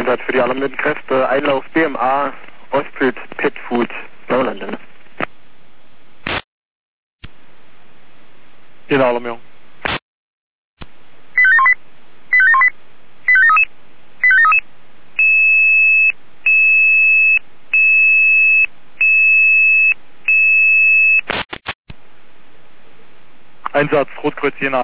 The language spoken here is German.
Einsatz für die alarmierten Kräfte, Einlauf BMA, Ostbild, Pet Food, Blaulande. Hier eine Alarmierung. Einsatz, Rotkreuz Jena.